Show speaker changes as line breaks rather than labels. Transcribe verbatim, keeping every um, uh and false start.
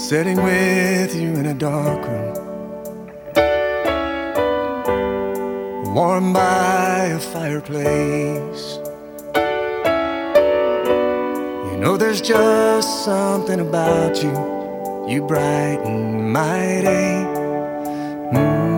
sitting with you in a dark room, warmed by a fireplace. You know there's just something about you, you brighten my day. Mm.